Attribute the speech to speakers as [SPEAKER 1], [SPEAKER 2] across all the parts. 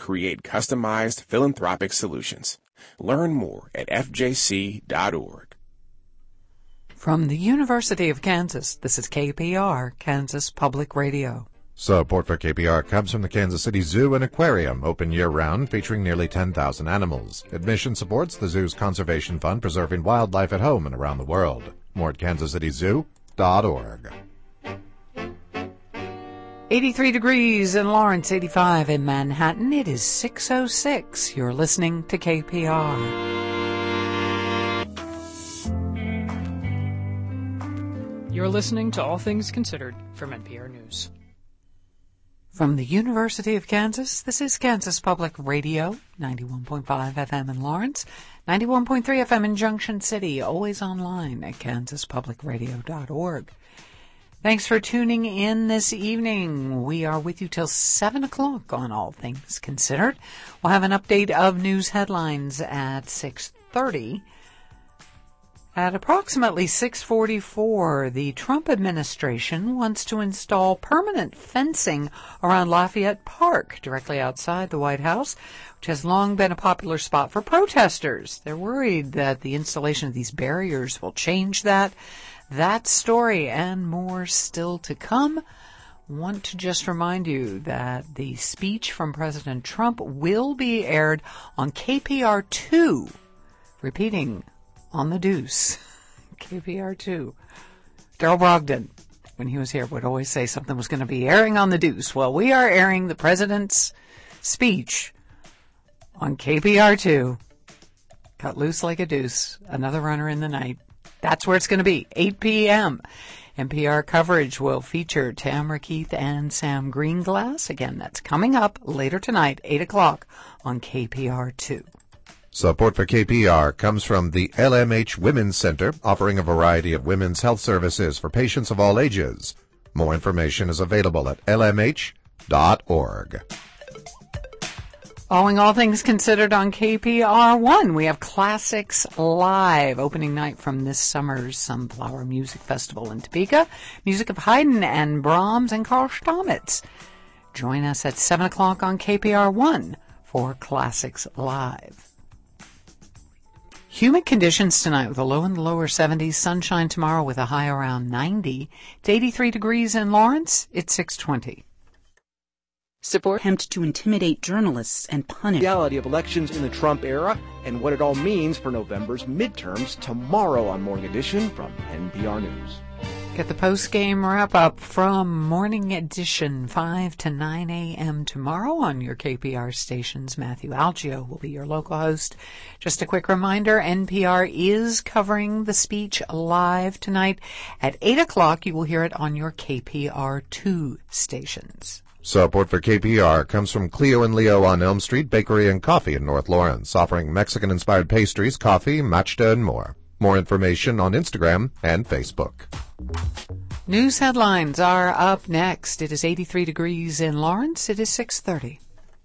[SPEAKER 1] create customized philanthropic solutions. Learn more at fjc.org.
[SPEAKER 2] From the University of Kansas, this is KPR, Kansas Public Radio.
[SPEAKER 3] Support for KPR comes from the Kansas City Zoo and Aquarium, open year-round, featuring nearly 10,000 animals. Admission supports the zoo's conservation fund, preserving wildlife at home and around the world. More at kansascityzoo.org.
[SPEAKER 2] 83 degrees in Lawrence, 85 in Manhattan. It is 6:06. You're listening to KPR.
[SPEAKER 4] You're listening to All Things Considered from NPR News.
[SPEAKER 2] From the University of Kansas, this is Kansas Public Radio, 91.5 FM in Lawrence, 91.3 FM in Junction City, always online at kansaspublicradio.org. Thanks for tuning in this evening. We are with you till 7 o'clock on All Things Considered. We'll have an update of news headlines at 6:30. At approximately 6:44, the Trump administration wants to install permanent fencing around Lafayette Park, directly outside the White House, which has long been a popular spot for protesters. They're worried that the installation of these barriers will change that. That story and more still to come. Want to just remind you that the speech from President Trump will be aired on KPR2, repeating, on the Deuce, KPR2. Daryl Brogdon, when he was here, would always say something was going to be airing on the Deuce. Well, we are airing the president's speech on KPR2. Cut loose like a deuce, another runner in the night. That's where it's going to be, 8 p.m. NPR coverage will feature Tamara Keith and Sam Greenglass. Again, that's coming up later tonight, 8 o'clock on KPR2.
[SPEAKER 3] Support for KPR comes from the LMH Women's Center, offering a variety of women's health services for patients of all ages. More information is available at lmh.org.
[SPEAKER 2] Following All Things Considered on KPR1, we have Classics Live, opening night from this summer's Sunflower Music Festival in Topeka. Music of Haydn and Brahms and Karl Stamitz. Join us at 7 o'clock on KPR1 for Classics Live. Humid conditions tonight with a low in the lower 70s. Sunshine tomorrow with a high around 90. It's 83 degrees in Lawrence. It's 6:20.
[SPEAKER 5] Support attempt to intimidate journalists and punish.
[SPEAKER 6] Reality of elections in the Trump era and what it all means for November's midterms tomorrow on Morning Edition from NPR News.
[SPEAKER 2] Get the post-game wrap-up from Morning Edition, 5 to 9 a.m. tomorrow on your KPR stations. Matthew Algio will be your local host. Just a quick reminder, NPR is covering the speech live tonight. At 8 o'clock, you will hear it on your KPR2 stations.
[SPEAKER 3] Support for KPR comes from Cleo and Leo on Elm Street Bakery and Coffee in North Lawrence, offering Mexican-inspired pastries, coffee, matcha, and more. More information on Instagram and Facebook.
[SPEAKER 2] News headlines are up next. It is 83 degrees in Lawrence. It is 6:30.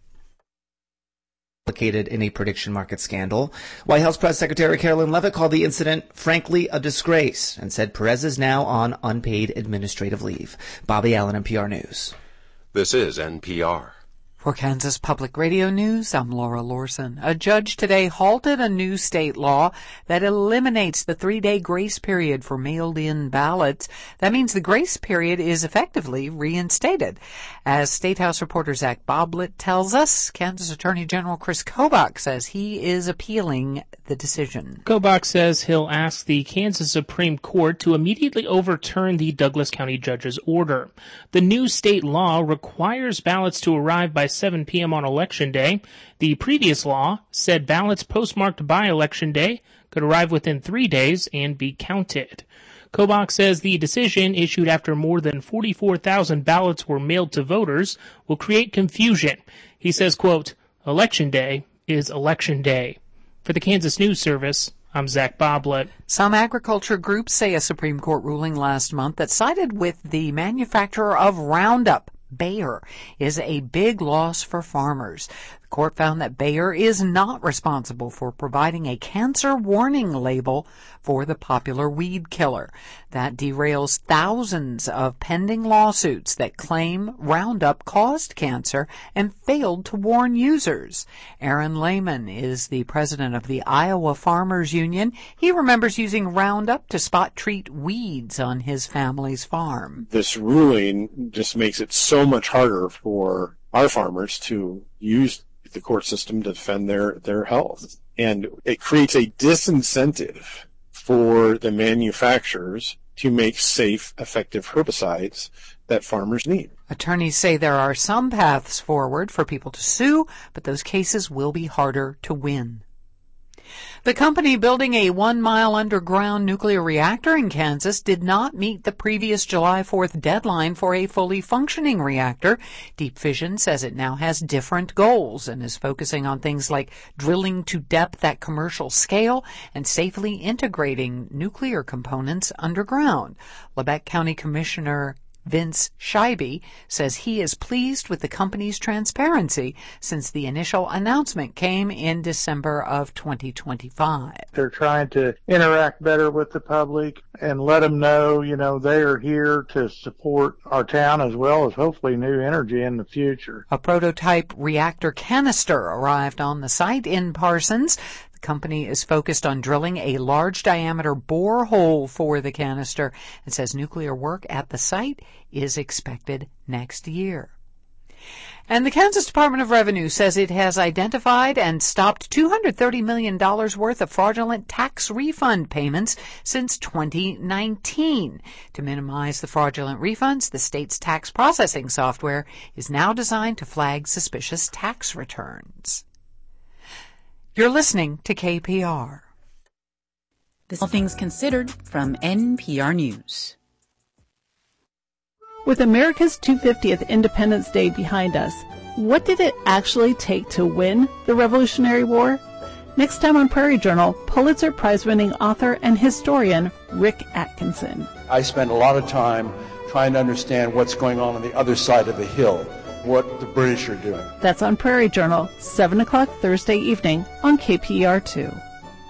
[SPEAKER 7] Implicated in a prediction market scandal. White House Press Secretary Carolyn Leavitt called the incident, frankly, a disgrace and said Perez is now on unpaid administrative leave. Bobby Allen, NPR News.
[SPEAKER 8] This is NPR.
[SPEAKER 2] For Kansas Public Radio News, I'm Laura Lorson. A judge today halted a new state law that eliminates the 3-day grace period for mailed-in ballots. That means the grace period is effectively reinstated. As State House reporter Zach Boblett tells us, Kansas Attorney General Chris Kobach says he is appealing the decision.
[SPEAKER 9] Kobach says he'll ask the Kansas Supreme Court to immediately overturn the Douglas County judge's order. The new state law requires ballots to arrive by 7 p.m. on Election Day. The previous law said ballots postmarked by Election Day could arrive within 3 days and be counted. Kobach says the decision, issued after more than 44,000 ballots were mailed to voters, will create confusion. He says, quote, Election Day is Election Day. For the Kansas News Service, I'm Zach Boblett.
[SPEAKER 2] Some agriculture groups say a Supreme Court ruling last month that sided with the manufacturer of Roundup, Bayer, is a big loss for farmers. The court found that Bayer is not responsible for providing a cancer warning label for the popular weed killer. That derails thousands of pending lawsuits that claim Roundup caused cancer and failed to warn users. Aaron Lehman is the president of the Iowa Farmers Union. He remembers using Roundup to spot treat weeds on his family's farm.
[SPEAKER 10] This ruling just makes it so much harder for our farmers to use the court system to defend their health. And it creates a disincentive for the manufacturers to make safe, effective herbicides that farmers need.
[SPEAKER 2] Attorneys say there are some paths forward for people to sue, but those cases will be harder to win. The company building a 1-mile underground nuclear reactor in Kansas did not meet the previous July 4th deadline for a fully functioning reactor. Deep Fission says it now has different goals and is focusing on things like drilling to depth at commercial scale and safely integrating nuclear components underground. Lebec County Commissioner Vince Scheibe says he is pleased with the company's transparency since the initial announcement came in December of 2025.
[SPEAKER 11] They're trying to interact better with the public and let them know, they are here to support our town as well as hopefully new energy in the future.
[SPEAKER 2] A prototype reactor canister arrived on the site in Parsons. The company is focused on drilling a large diameter borehole for the canister and says nuclear work at the site is expected next year. And the Kansas Department of Revenue says it has identified and stopped $230 million worth of fraudulent tax refund payments since 2019. To minimize the fraudulent refunds, the state's tax processing software is now designed to flag suspicious tax returns. You're listening to KPR.
[SPEAKER 5] This All Things Considered from NPR News.
[SPEAKER 12] With America's 250th Independence Day behind us, what did it actually take to win the Revolutionary War? Next time on Prairie Journal, Pulitzer Prize-winning author and historian Rick Atkinson.
[SPEAKER 13] I spent a lot of time trying to understand what's going on the other side of the hill, what the British are doing.
[SPEAKER 12] That's on Prairie Journal, 7 o'clock Thursday evening on KPR2.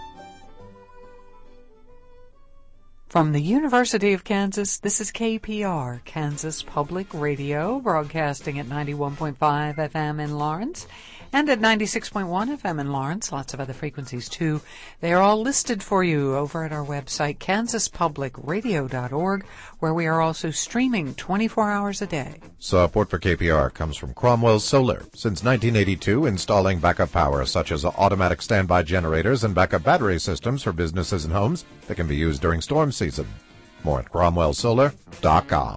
[SPEAKER 2] From the University of Kansas, this is KPR, Kansas Public Radio, broadcasting at 91.5 FM in Lawrence and at 96.1 FM in Lawrence. Lots of other frequencies, too. They are all listed for you over at our website, kansaspublicradio.org, where we are also streaming 24 hours a day.
[SPEAKER 3] Support for KPR comes from Cromwell Solar. Since 1982, installing backup power such as automatic standby generators and backup battery systems for businesses and homes that can be used during storm season. More at cromwellsolar.com.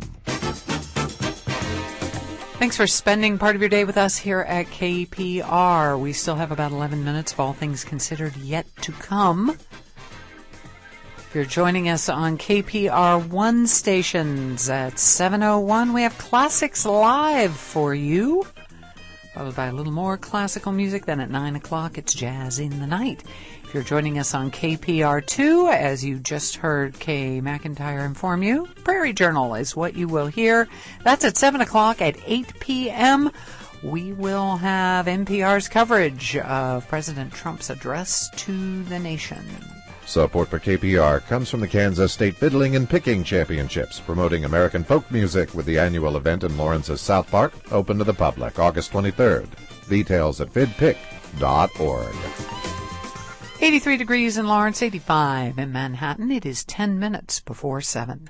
[SPEAKER 2] Thanks for spending part of your day with us here at KPR. We still have about 11 minutes of All Things Considered yet to come. If you're joining us on KPR 1 stations at 7:01, we have Classics Live for you, followed by a little more classical music. Then at 9 o'clock, it's Jazz in the Night. If you're joining us on KPR2, as you just heard Kay McIntyre inform you, Prairie Journal is what you will hear. That's at 7 o'clock. At 8 p.m., we will have NPR's coverage of President Trump's address to the nation.
[SPEAKER 3] Support for KPR comes from the Kansas State Fiddling and Picking Championships, promoting American folk music with the annual event in Lawrence's South Park, open to the public August 23rd. Details at fidpick.org.
[SPEAKER 2] 83 degrees in Lawrence, 85 in Manhattan. It is 10 minutes before 7.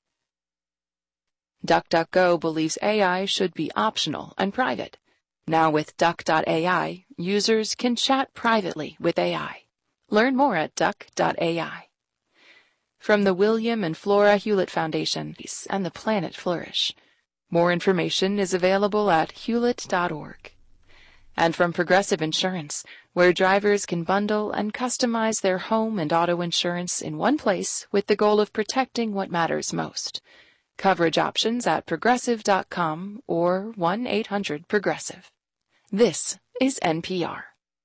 [SPEAKER 14] DuckDuckGo believes AI should be optional and private. Now with Duck.ai, users can chat privately with AI. Learn more at Duck.ai. From the William and Flora Hewlett Foundation and the Planet Flourish. More information is available at hewlett.org. And from Progressive Insurance, where drivers can bundle and customize their home and auto insurance in one place with the goal of protecting what matters most. Coverage options at progressive.com or 1-800-PROGRESSIVE. This is NPR.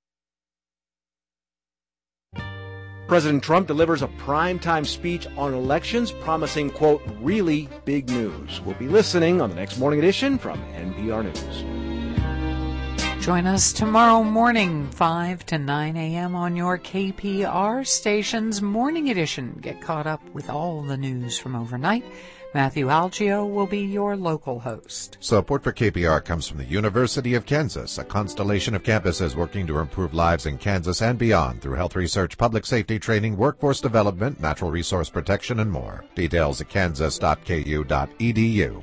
[SPEAKER 6] President Trump delivers a primetime speech on elections promising, quote, really big news. We'll be listening on the next morning edition from NPR News.
[SPEAKER 2] Join us tomorrow morning, 5 to 9 a.m. on your KPR station's Morning Edition. Get caught up with all the news from overnight. Matthew Algio will be your local host.
[SPEAKER 3] Support for KPR comes from the University of Kansas, a constellation of campuses working to improve lives in Kansas and beyond through health research, public safety training, workforce development, natural resource protection, and more. Details at kansas.ku.edu.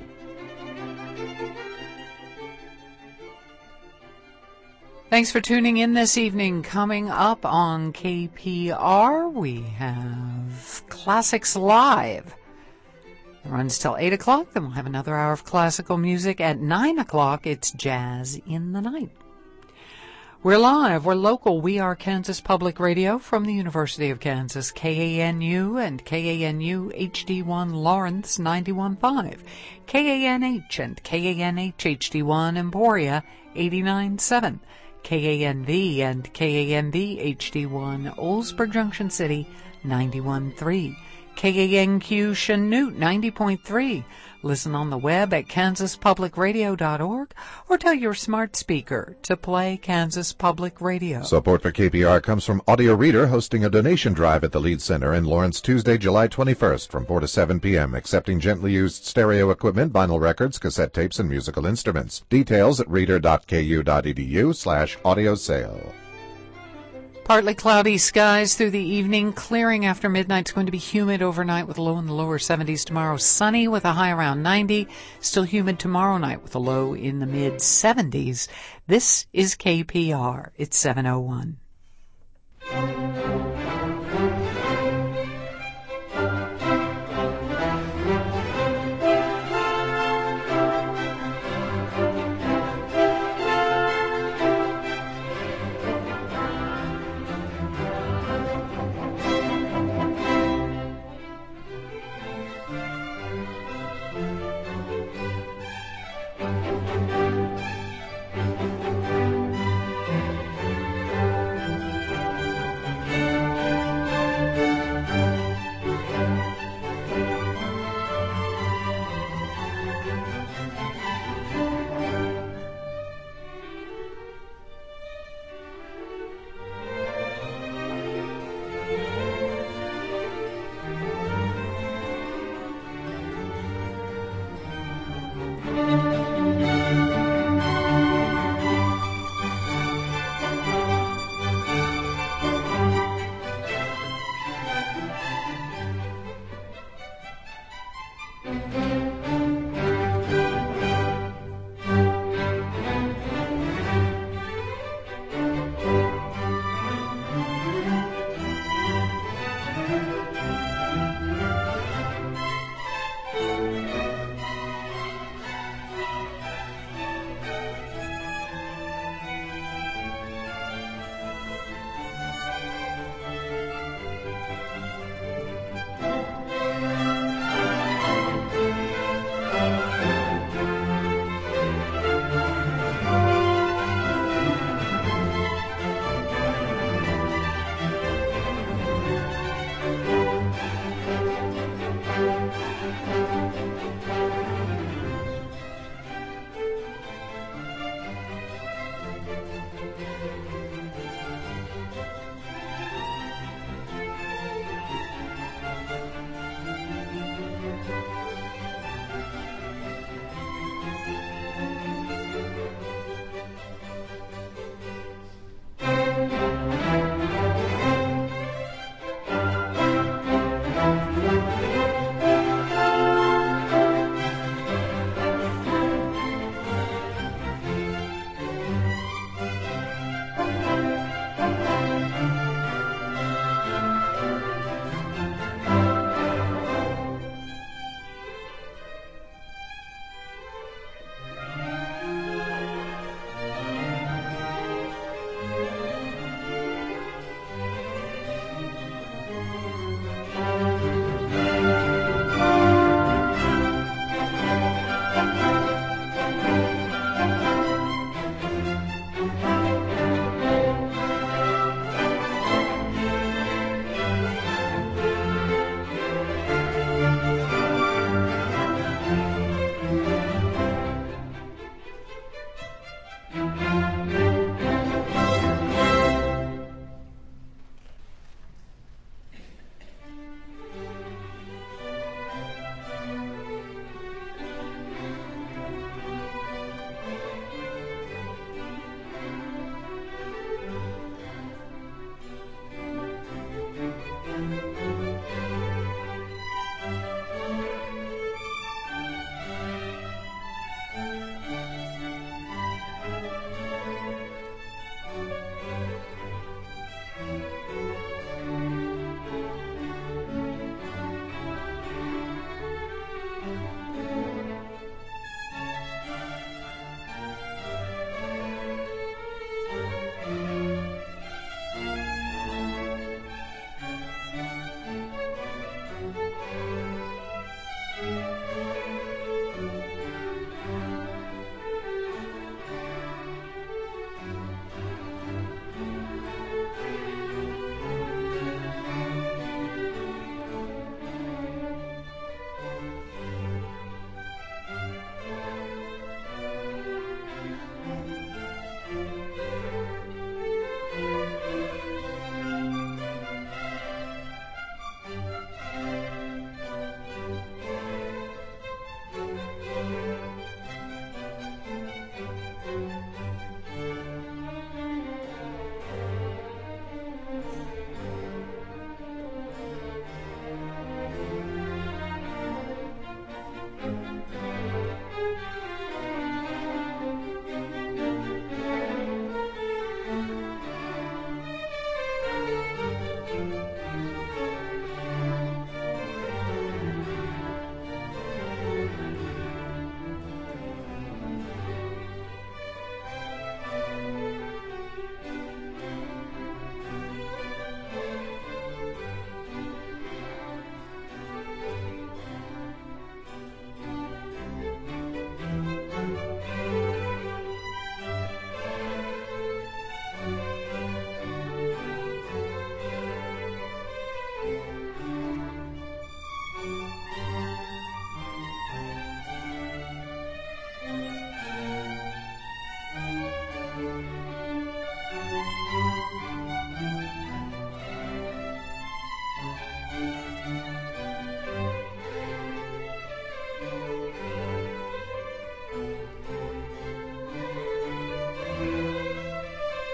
[SPEAKER 2] Thanks for tuning in this evening. Coming up on KPR, we have Classics Live. It runs till 8 o'clock, then we'll have another hour of classical music. At 9 o'clock, it's Jazz in the Night. We're live, we're local. We are Kansas Public Radio from the University of Kansas, KANU and KANU HD1 Lawrence 91.5, KANH and KANH HD1 Emporia 89.7, KANV and KANV HD1 Oldsburg Junction City 91.3, KANQ Chanute 90.3. Listen on the web at kansaspublicradio.org or tell your smart speaker to play Kansas Public Radio.
[SPEAKER 3] Support for KPR comes from Audio Reader, hosting a donation drive at the Lead Center in Lawrence Tuesday, July 21st from 4 to 7 p.m., accepting gently used stereo equipment, vinyl records, cassette tapes, and musical instruments. Details at reader.ku.edu/audio sale.
[SPEAKER 2] Partly cloudy skies through the evening, clearing after midnight. It's going to be humid overnight with a low in the lower 70s. Tomorrow, sunny with a high around 90. Still humid tomorrow night with a low in the mid 70s. This is KPR. It's 7:01.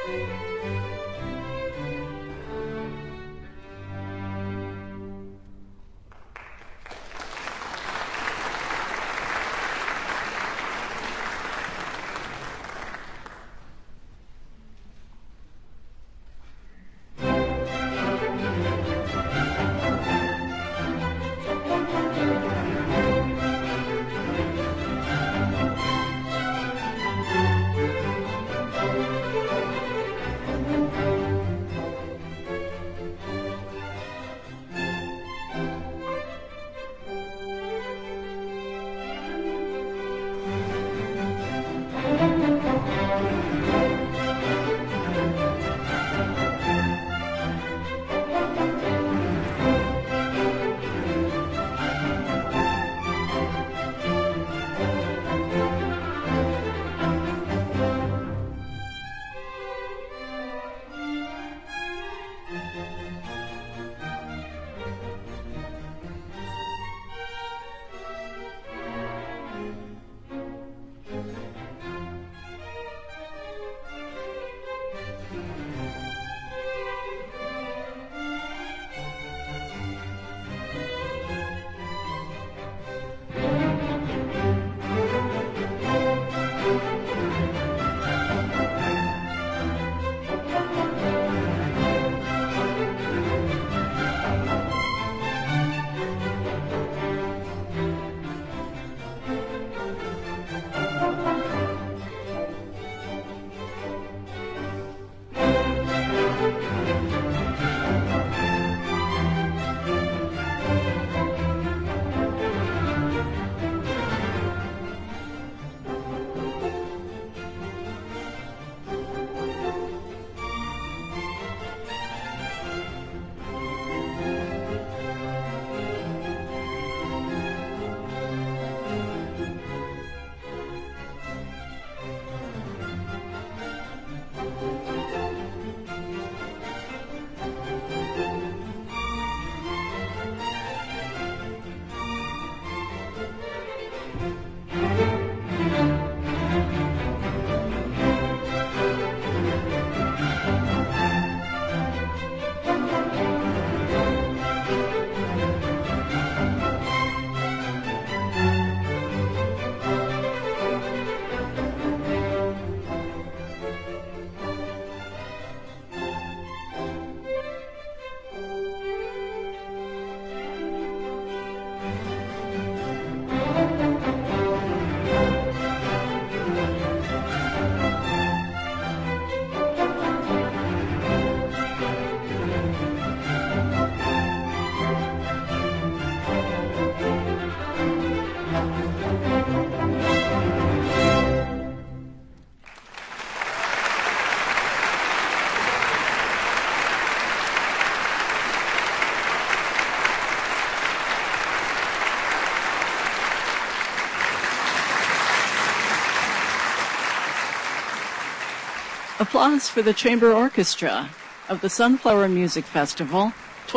[SPEAKER 12] Applause for the Chamber Orchestra of the Sunflower Music Festival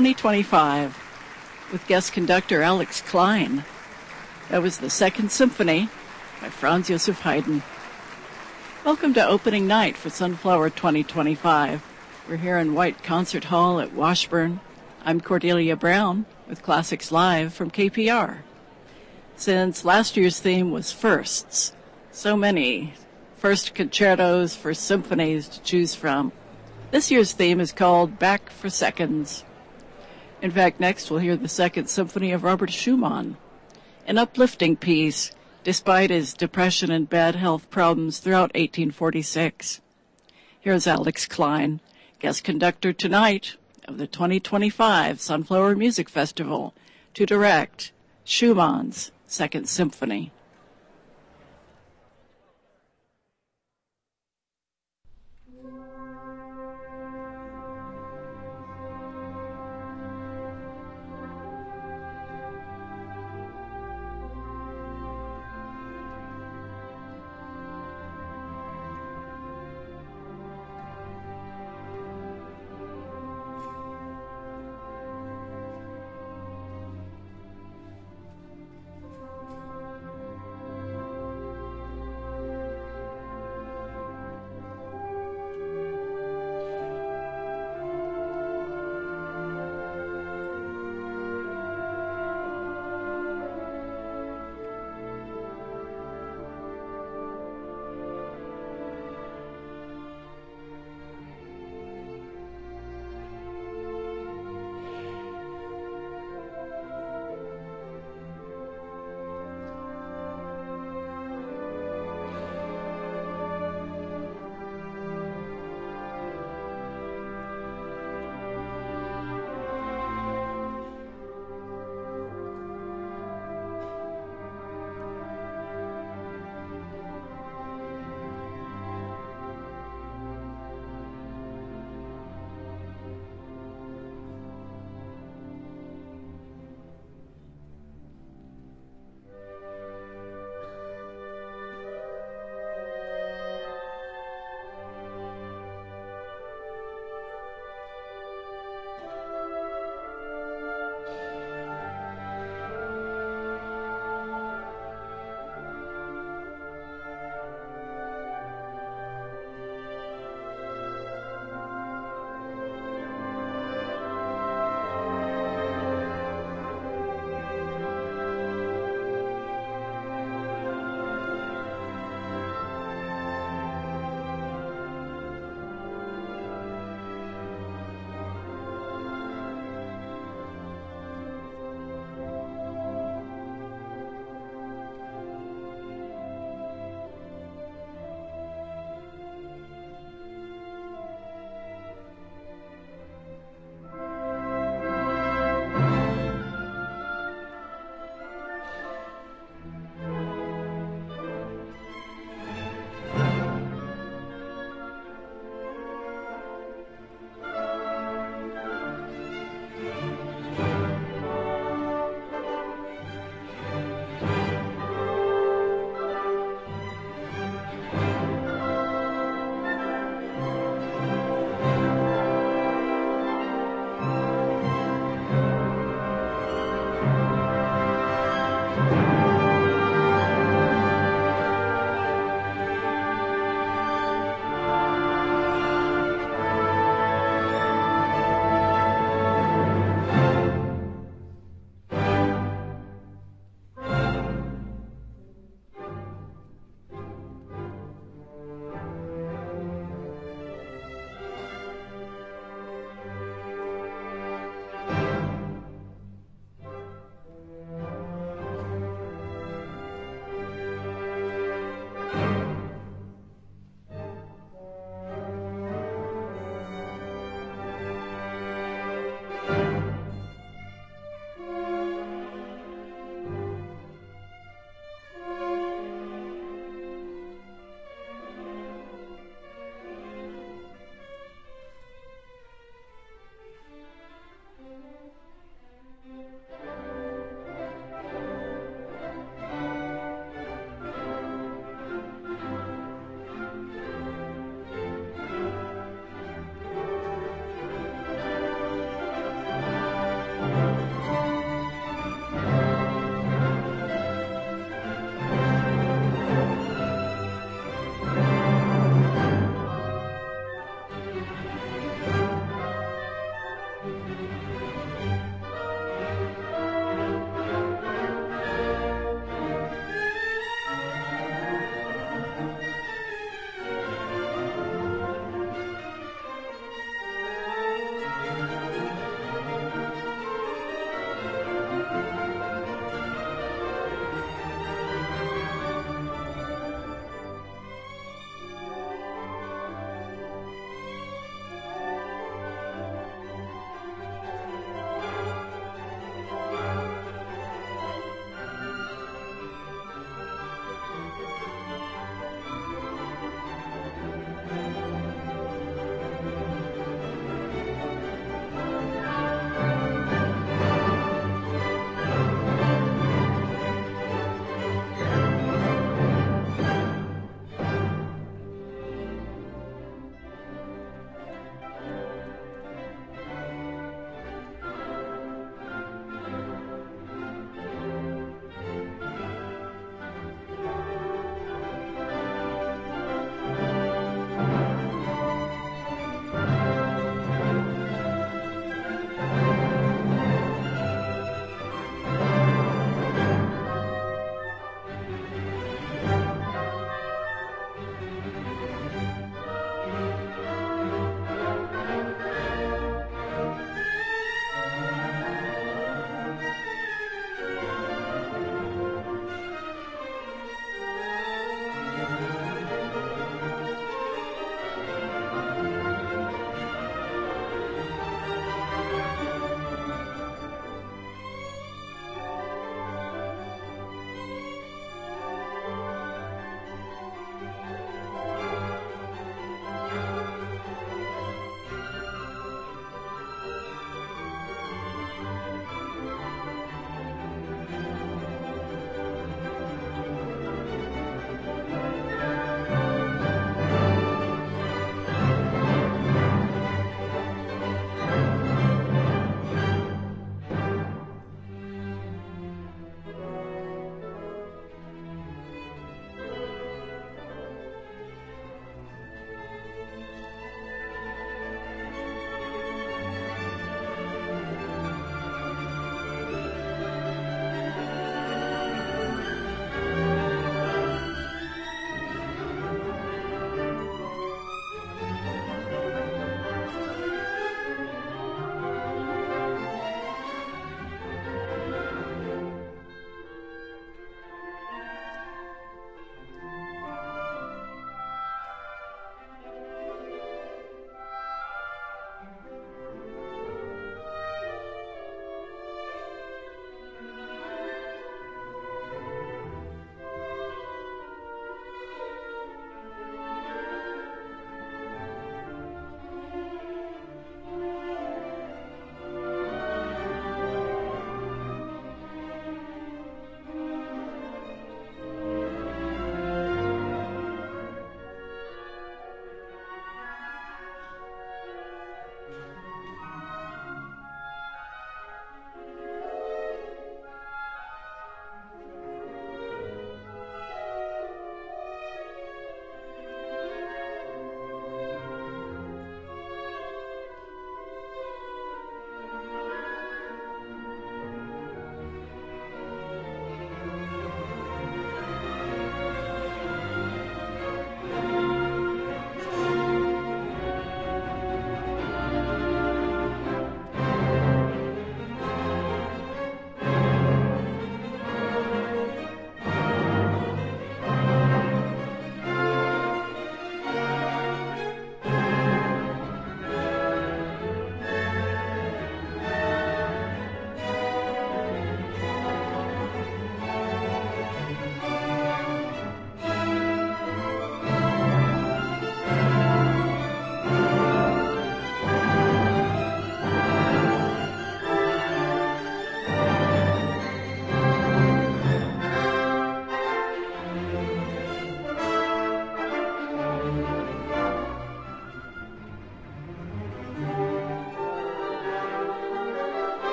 [SPEAKER 12] 2025 with guest conductor Alex Klein. That was the Second Symphony by Franz Joseph Haydn. Welcome to opening night for Sunflower 2025. We're here in White Concert Hall at Washburn. I'm Cordelia Brown with Classics Live from KPR. Since last year's theme was firsts, so many first concertos, first symphonies to choose from, this year's theme is called Back for Seconds. In fact, next we'll hear the Second Symphony of Robert Schumann, an uplifting piece despite his depression and bad health problems throughout 1846. Here's Alex Klein, guest conductor tonight of the 2025 Sunflower Music Festival, to direct Schumann's Second Symphony.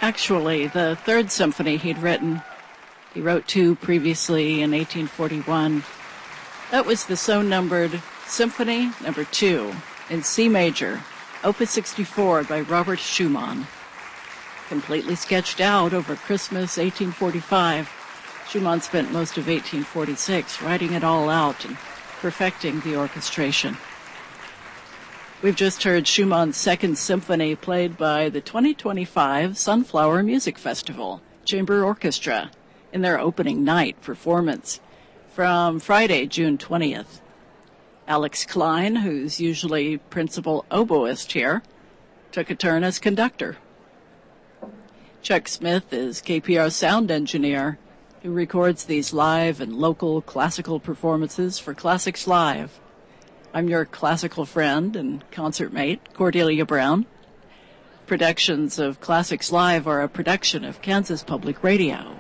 [SPEAKER 15] actually the third symphony he'd written. He wrote 2 previously in 1841. That was the so-numbered Symphony No. 2 in C major, Opus 64 by Robert Schumann. Completely sketched out over Christmas 1845, Schumann spent most of 1846 writing it all out and perfecting the orchestration. We've just heard Schumann's Second Symphony played by the 2025 Sunflower Music Festival Chamber Orchestra in their opening night performance from Friday, June 20th. Alex Klein, who's usually principal oboist here, took a turn as conductor. Chuck Smith is KPR sound engineer who records these live and local classical performances for Classics Live. I'm your classical friend and concert mate, Cordelia Brown. Productions of Classics Live are a production of Kansas Public Radio.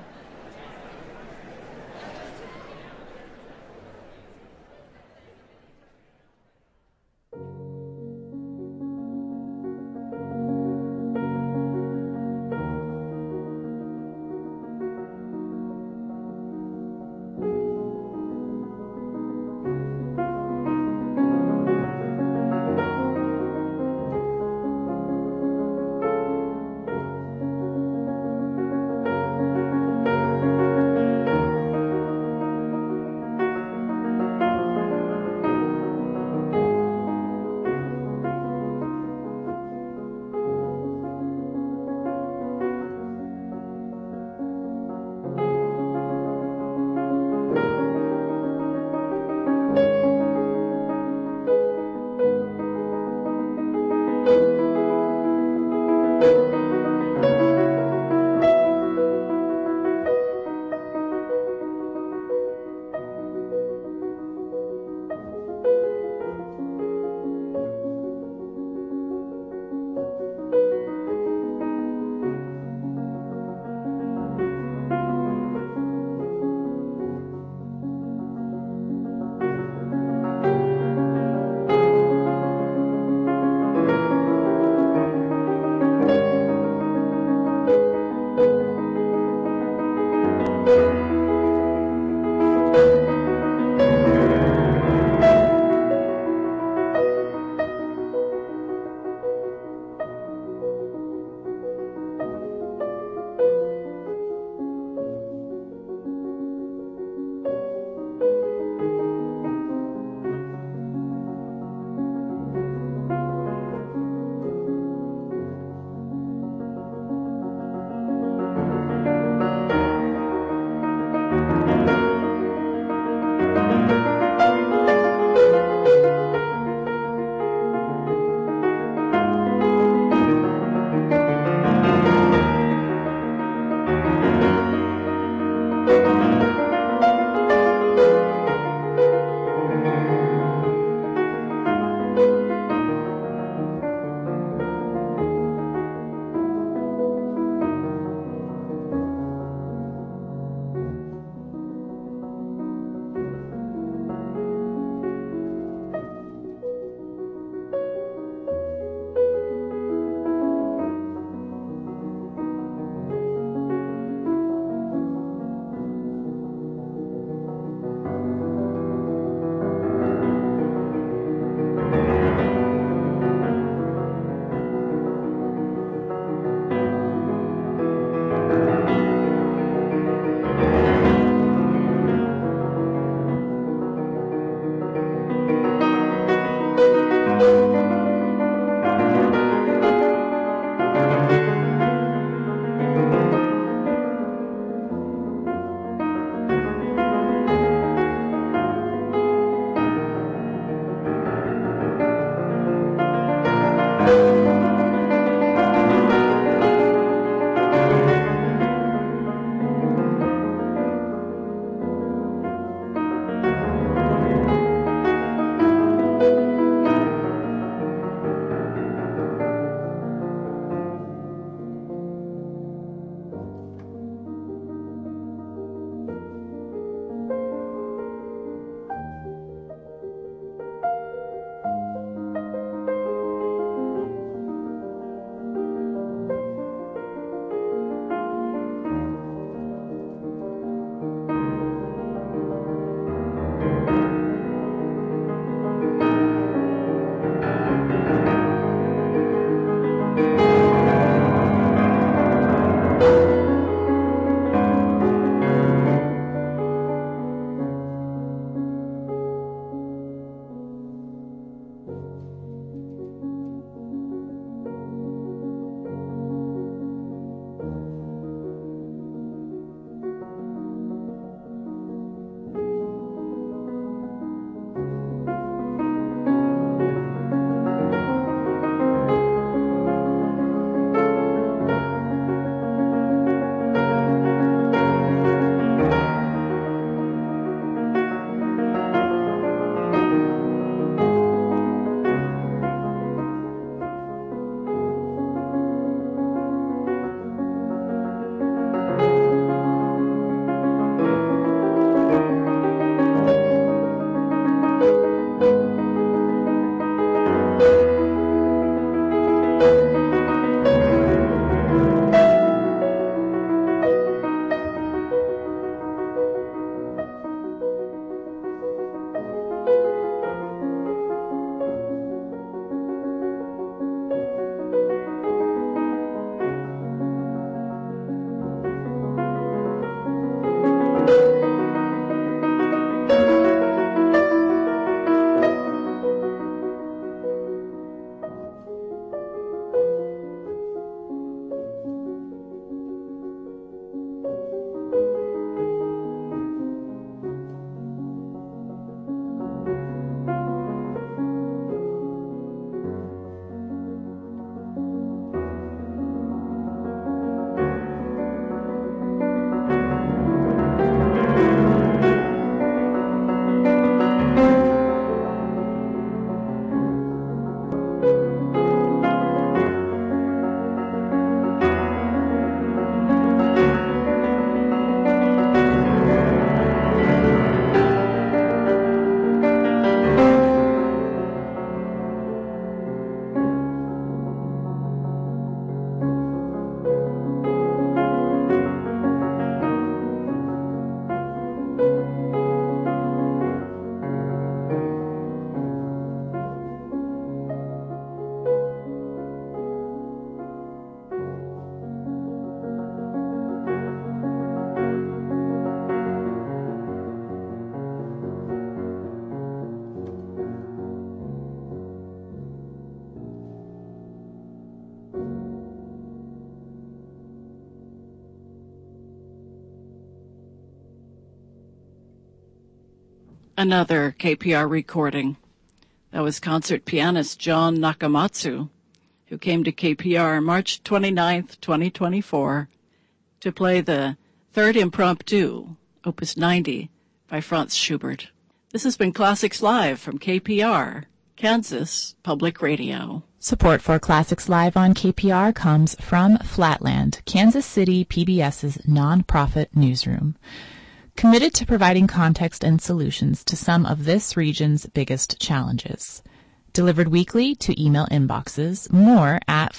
[SPEAKER 15] Another KPR recording. That was concert pianist John Nakamatsu, who came to KPR March 29th, 2024, to play the Third Impromptu, Opus 90, by Franz Schubert. This has been Classics Live from KPR, Kansas Public Radio.
[SPEAKER 16] Support for Classics Live on KPR comes from Flatland, Kansas City PBS's nonprofit newsroom, committed to providing context and solutions to some of this region's biggest challenges. Delivered weekly to email inboxes. More at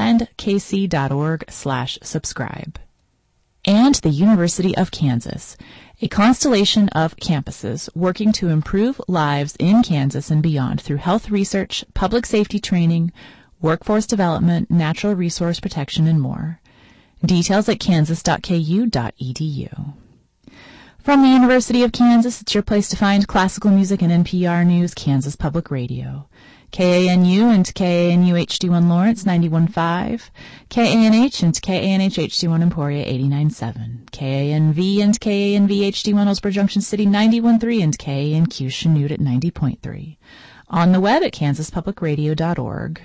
[SPEAKER 16] flatlandkc.org/subscribe. And the University of Kansas, a constellation of campuses working to improve lives in Kansas and beyond through health research, public safety training, workforce development, natural resource protection, and more. Details at kansas.ku.edu. From the University of Kansas, it's your place to find classical music and NPR News, Kansas Public Radio. KANU and KANU HD1 Lawrence 91.5, KANH and KANH HD1 Emporia 89.7, KANV and KANV HD1 Hillsborough Junction City 91.3, and KANQ Chanute at 90.3. On the web at kansaspublicradio.org.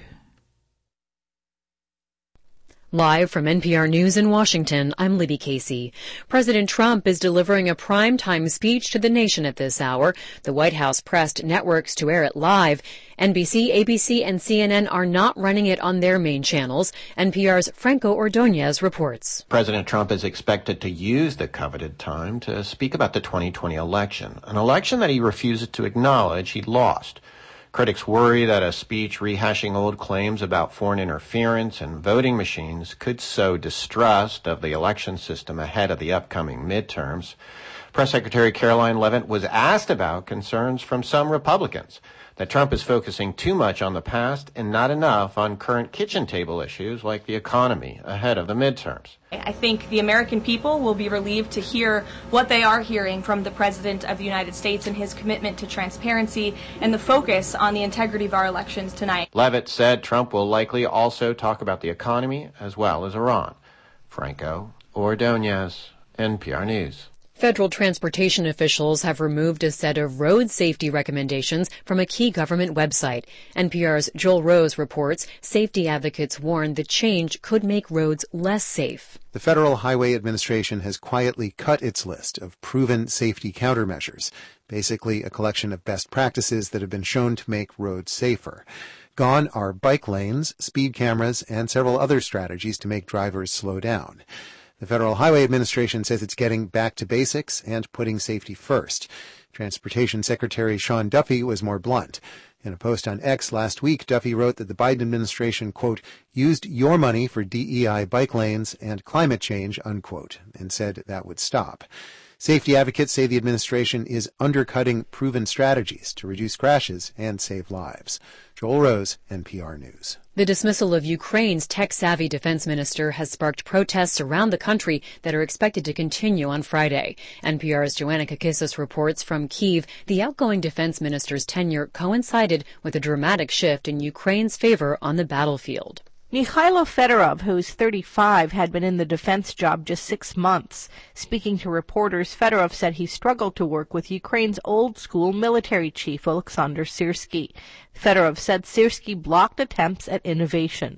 [SPEAKER 17] Live from NPR News in Washington, I'm Libby Casey. President Trump is delivering a primetime speech to the nation at this hour. The White House pressed networks to air it live. NBC, ABC, and CNN are not running it on their main channels. NPR's Franco Ordonez reports.
[SPEAKER 18] President Trump is expected to use the coveted time to speak about the 2020 election, an election that he refuses to acknowledge he lost. Critics worry that a speech rehashing old claims about foreign interference and voting machines could sow distrust of the election system ahead of the upcoming midterms. Press Secretary Caroline Leavitt was asked about concerns from some Republicans that Trump is focusing too much on the past and not enough on current kitchen table issues like the economy ahead of the midterms.
[SPEAKER 19] I think the American people will be relieved to hear what they are hearing from the President of the United States and his commitment to transparency and the focus on the integrity of our elections tonight.
[SPEAKER 18] Leavitt said Trump will likely also talk about the economy as well as Iran. Franco Ordonez, NPR News.
[SPEAKER 17] Federal transportation officials have removed a set of road safety recommendations from a key government website. NPR's Joel Rose reports safety advocates warn the change could make roads less safe.
[SPEAKER 20] The Federal Highway Administration has quietly cut its list of proven safety countermeasures, basically a collection of best practices that have been shown to make roads safer. Gone are bike lanes, speed cameras, and several other strategies to make drivers slow down. The Federal Highway Administration says it's getting back to basics and putting safety first. Transportation Secretary Sean Duffy was more blunt. In a post on X last week, Duffy wrote that the Biden administration, quote, used your money for DEI bike lanes and climate change, unquote, and said that would stop. Safety advocates say the administration is undercutting proven strategies to reduce crashes and save lives. Joel Rose, NPR News.
[SPEAKER 17] The dismissal of Ukraine's tech-savvy defense minister has sparked protests around the country that are expected to continue on Friday. NPR's Joanna Kakissis reports from Kyiv the outgoing defense minister's tenure coincided with a dramatic shift in Ukraine's favor on the battlefield.
[SPEAKER 21] Mikhailo Fedorov, who's 35, had been in the defense job just 6 months. Speaking to reporters, Fedorov said he struggled to work with Ukraine's old-school military chief, Oleksandr Syrsky. Fedorov said Syrsky blocked attempts at innovation.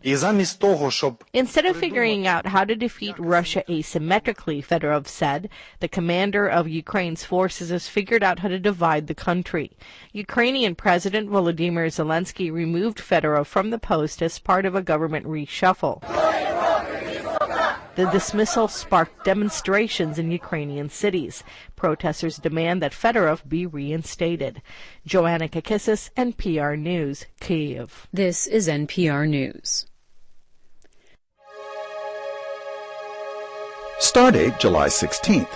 [SPEAKER 21] Instead of figuring out how to defeat Russia asymmetrically, Fedorov said, the commander of Ukraine's forces has figured out how to divide the country. Ukrainian President Volodymyr Zelensky removed Fedorov from the post as part of a government reshuffle. The dismissal sparked demonstrations in Ukrainian cities. Protesters demand that Fedorov be reinstated. Joanna Kakissis, NPR News, Kyiv.
[SPEAKER 17] This is NPR News.
[SPEAKER 22] Stardate July 16th.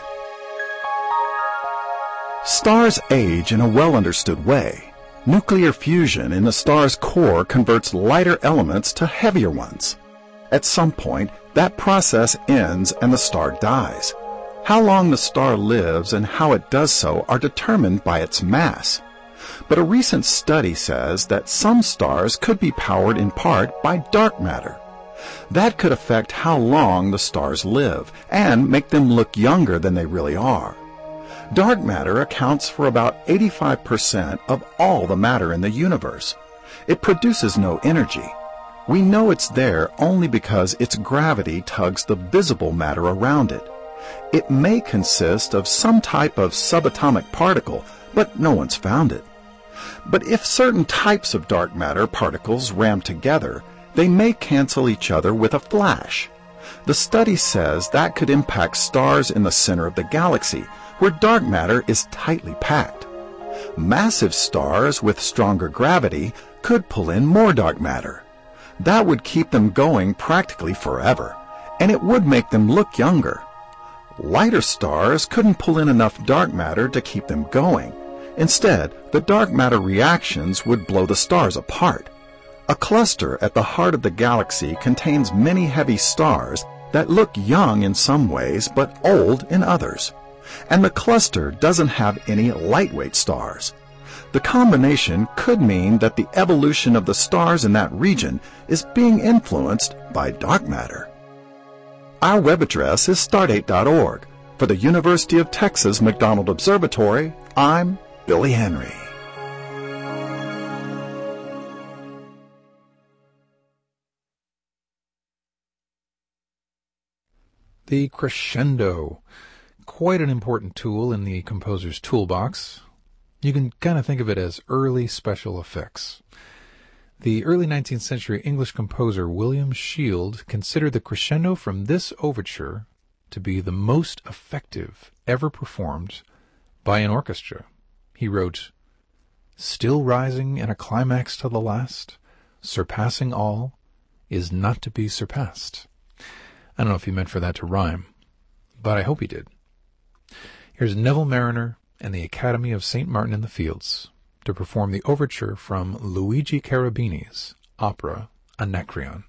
[SPEAKER 22] Stars age in a well-understood way. Nuclear fusion in the star's core converts lighter elements to heavier ones. At some point, that process ends and the star dies. How long the star lives and how it does so are determined by its mass. But a recent study says that some stars could be powered in part by dark matter. That could affect how long the stars live and make them look younger than they really are. Dark matter accounts for about 85% of all the matter in the universe. It produces no energy. We know it's there only because its gravity tugs the visible matter around it. It may consist of some type of subatomic particle, but no one's found it. But if certain types of dark matter particles ram together, they may cancel each other with a flash. The study says that could impact stars in the center of the galaxy, where dark matter is tightly packed. Massive stars with stronger gravity could pull in more dark matter. That would keep them going practically forever, and it would make them look younger. Lighter stars couldn't pull in enough dark matter to keep them going. Instead, the dark matter reactions would blow the stars apart. A cluster at the heart of the galaxy contains many heavy stars that look young in some ways but old in others. And the cluster doesn't have any lightweight stars. The combination could mean that the evolution of the stars in that region is being influenced by dark matter. Our web address is stardate.org. For the University of Texas McDonald Observatory, I'm Billy Henry.
[SPEAKER 1] The crescendo, quite an important tool in the composer's toolbox. You can kind of think of it as early special effects. The early 19th century English composer William Shield considered the crescendo from this overture to be the most effective ever performed by an orchestra. He wrote, "Still rising in a climax to the last, surpassing all, is not to be surpassed." I don't know if he meant for that to rhyme, but I hope he did. Here's Neville Marriner and the Academy of St. Martin in the Fields to perform the overture from Luigi Cherubini's opera Anacreon.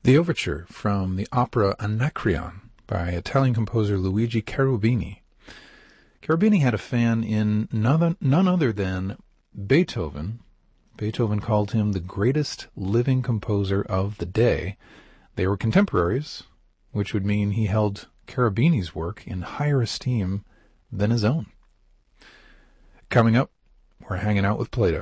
[SPEAKER 1] The overture from the opera Anacreon by Italian composer Luigi Cherubini. Cherubini had a fan in none other than Beethoven. Beethoven called him the greatest living composer of the day. They were contemporaries, which would mean he held Cherubini's work in higher esteem than his own. Coming up, we're hanging out with Plato.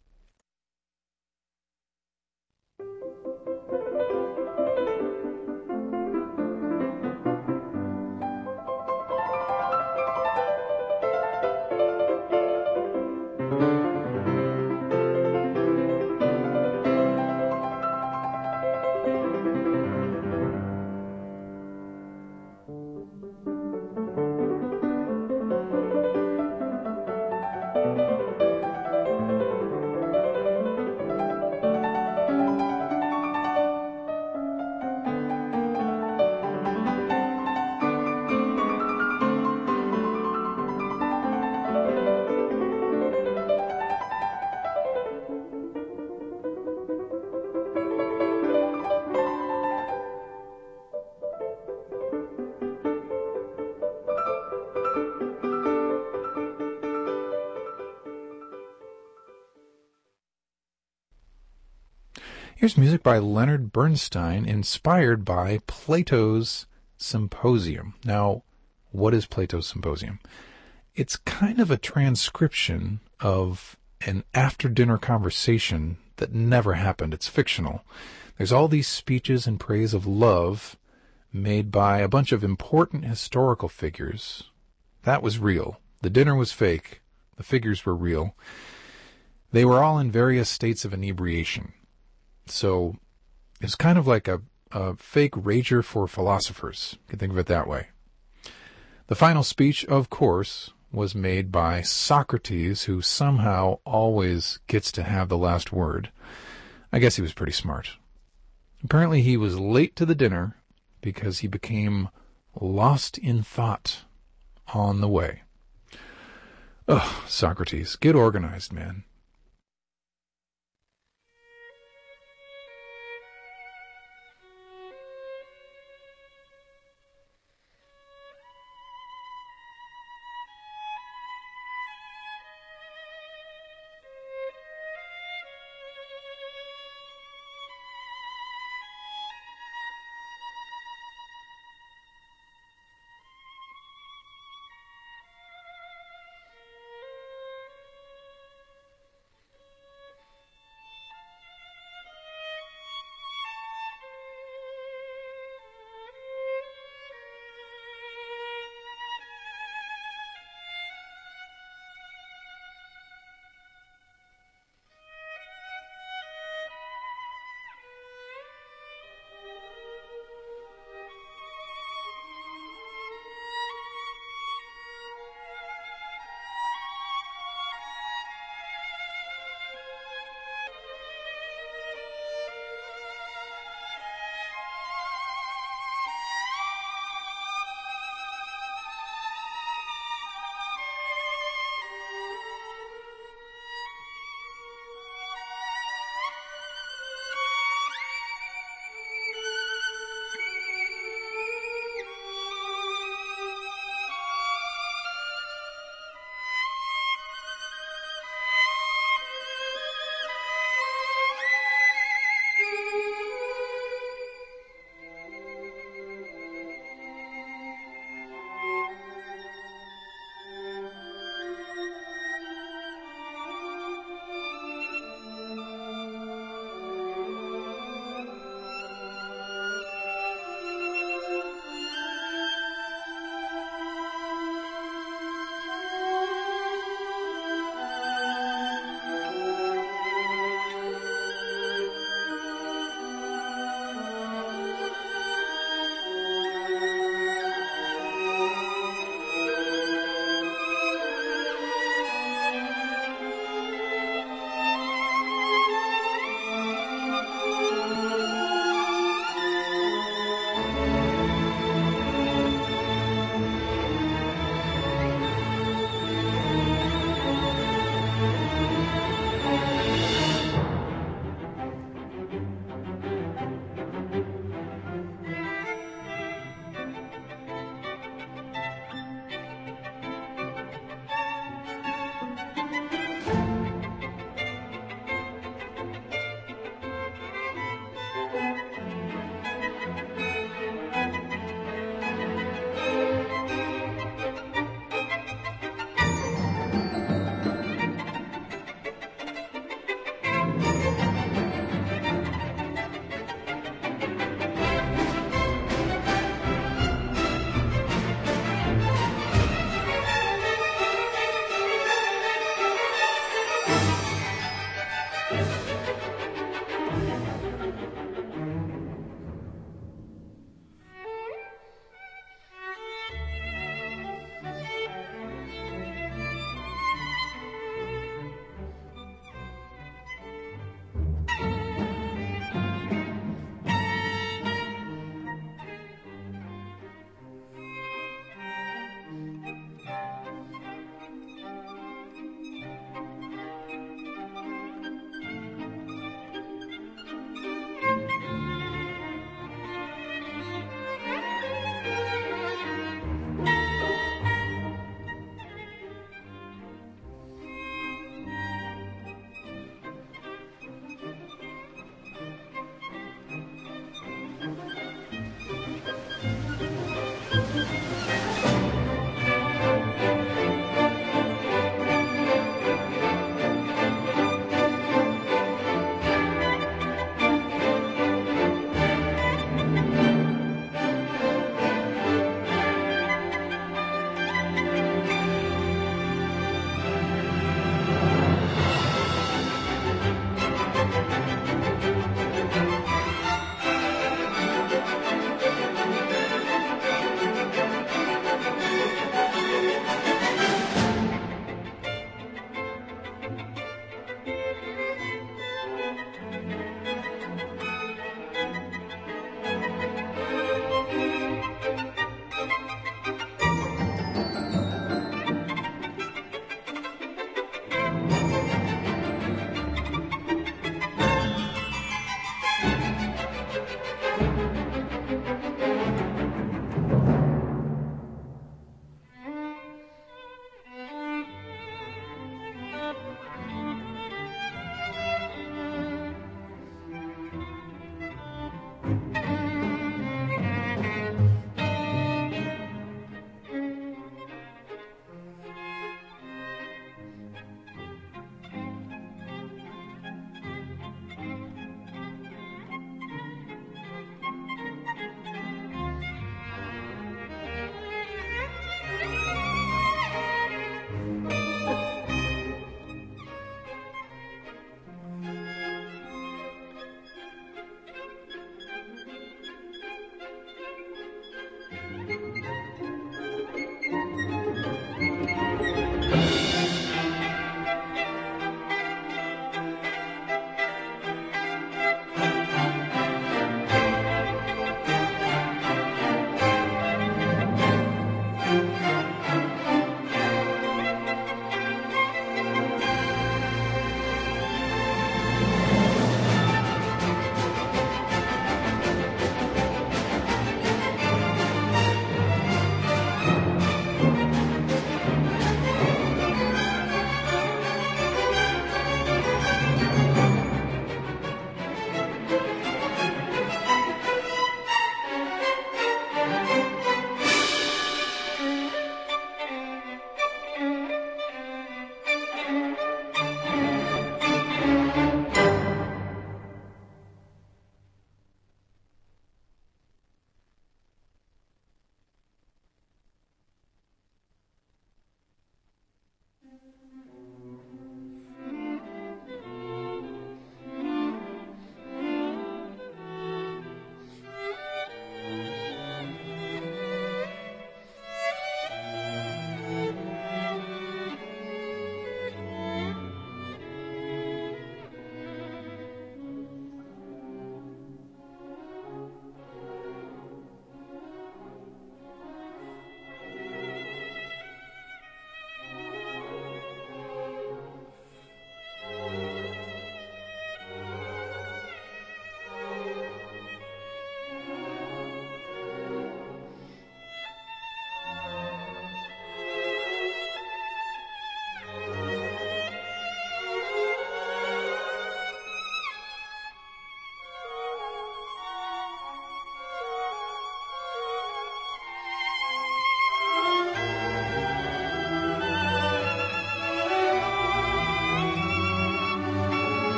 [SPEAKER 1] Here's music by Leonard Bernstein, inspired by Plato's Symposium. Now, what is Plato's Symposium? It's kind of a transcription of an after-dinner conversation that never happened. It's fictional. There's all these speeches in praise of love made by a bunch of important historical figures. That was real. The dinner was fake. The figures were real. They were all in various states of inebriation. So it's kind of like a fake rager for philosophers. You can think of it that way. The final speech, of course, was made by Socrates, who somehow always gets to have the last word. I guess he was pretty smart. Apparently he was late to the dinner because he became lost in thought on the way. Ugh, Socrates, get organized, man.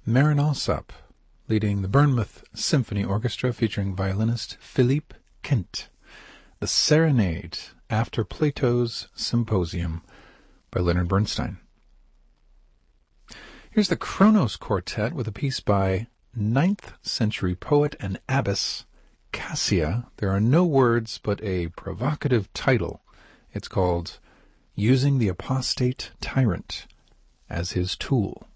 [SPEAKER 1] Marin Alsop, leading the Bournemouth Symphony Orchestra featuring violinist Philippe Kent. The Serenade, After Plato's Symposium, by Leonard Bernstein. Here's the Kronos Quartet with a piece by 9th century poet and abbess Cassia. There are no words but a provocative title. It's called Using the Apostate Tyrant as His Tool.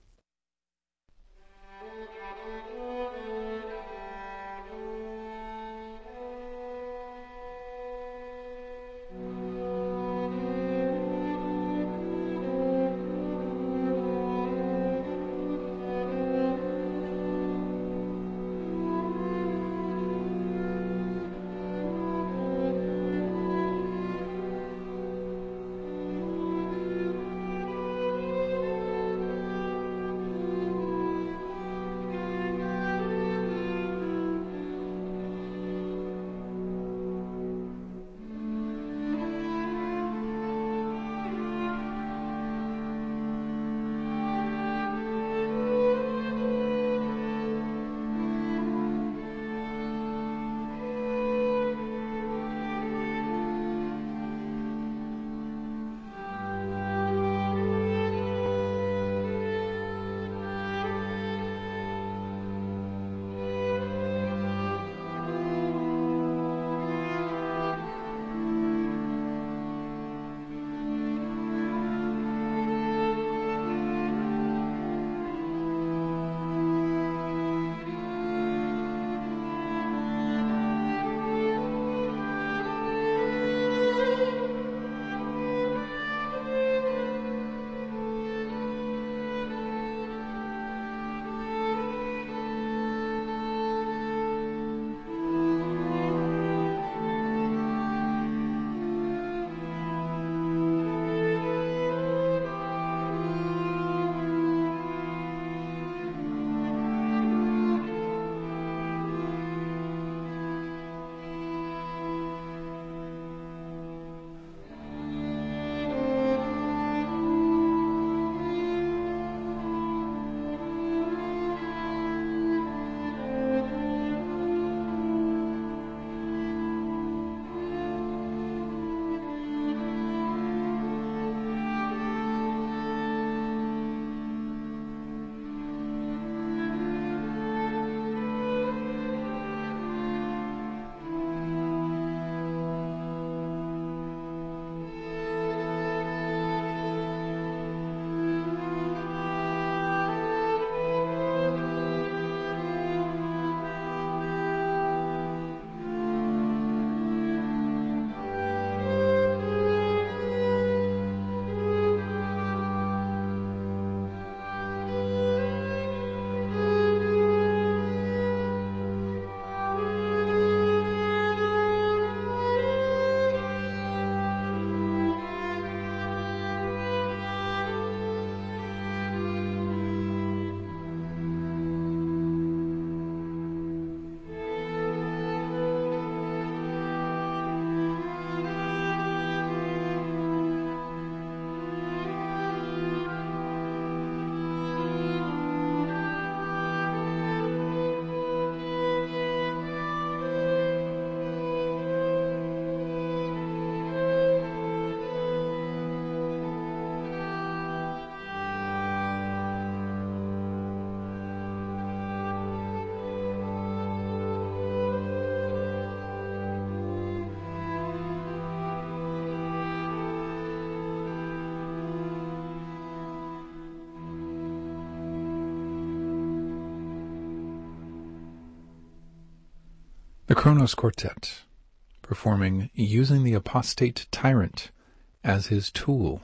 [SPEAKER 1] The Kronos Quartet, performing Using the Apostate Tyrant as His Tool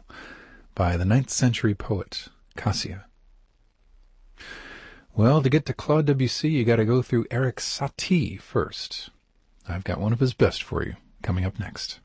[SPEAKER 1] by the 9th century poet Cassia. Well, to get to Claude Debussy, you got to go through Erik Satie first. I've got one of his best for you, coming up next.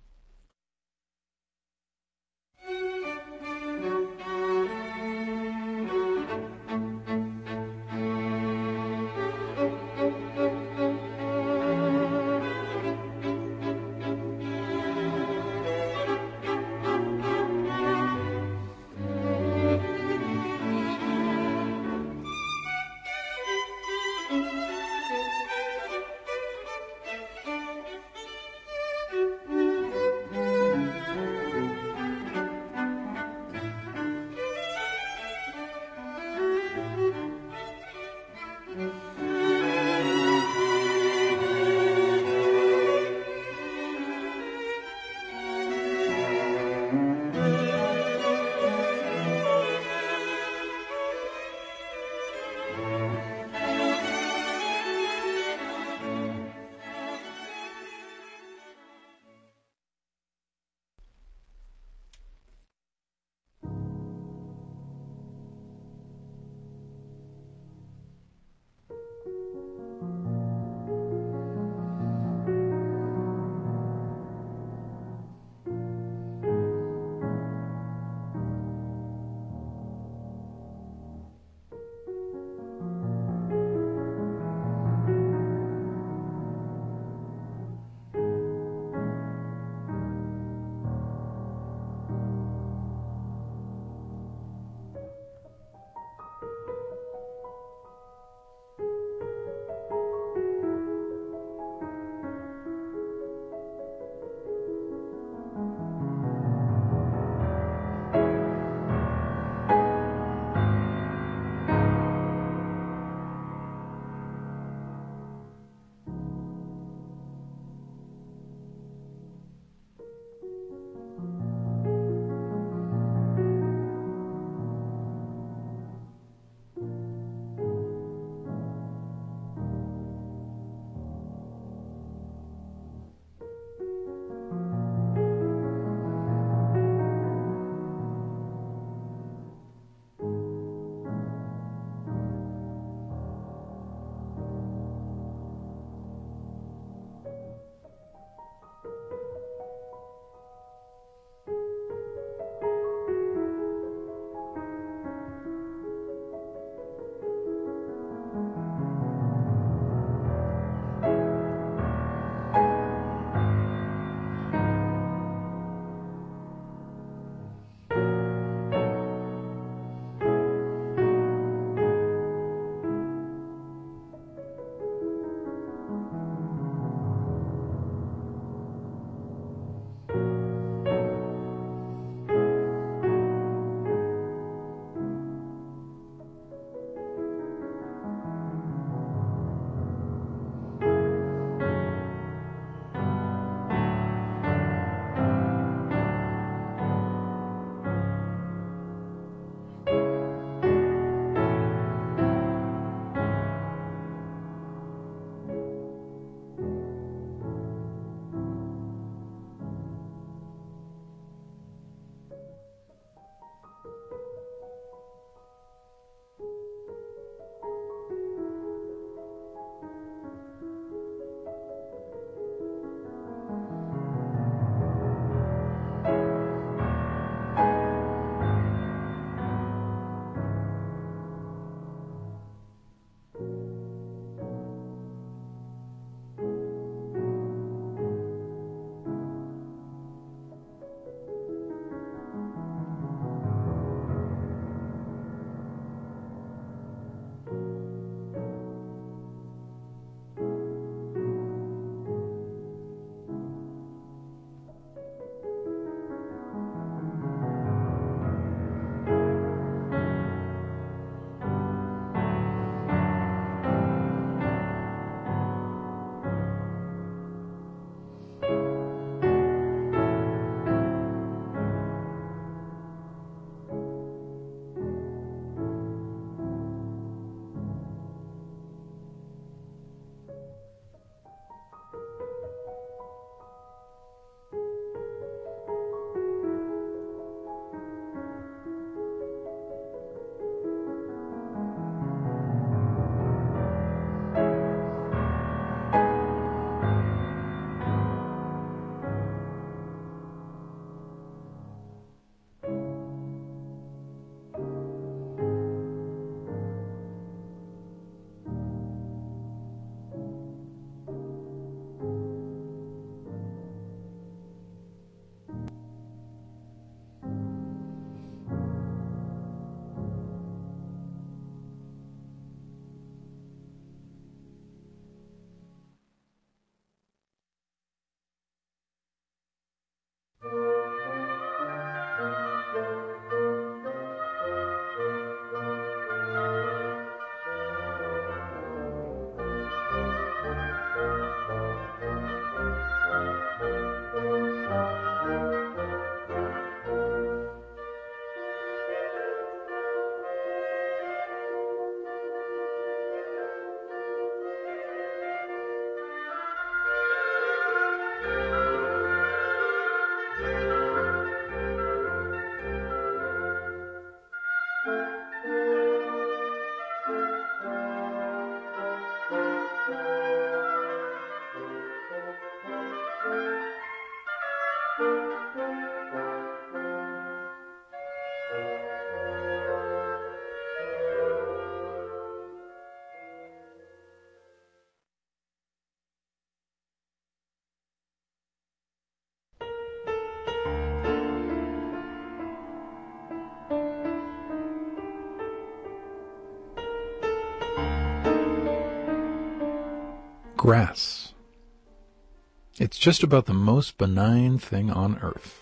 [SPEAKER 1] Grass. It's just about the most benign thing on earth.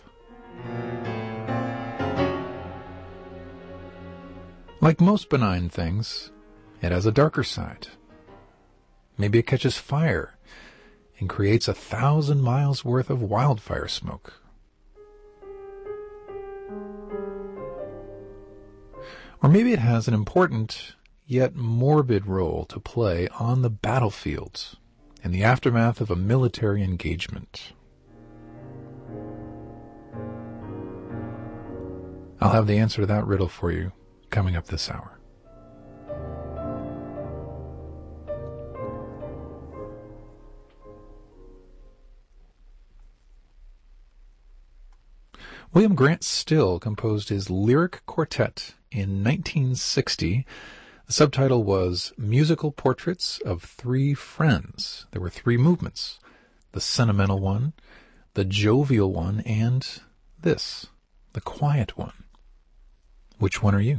[SPEAKER 1] Like most benign things, it has a darker side. Maybe it catches fire and creates 1,000 miles worth of wildfire smoke. Or maybe it has an important yet morbid role to play on the battlefields in the aftermath of a military engagement. I'll have the answer to that riddle for you coming up this hour. William Grant Still composed his lyric quartet in 1960. The subtitle was Musical Portraits of Three Friends. There were three movements: the sentimental one, the jovial one, and this, the quiet one. Which one are you?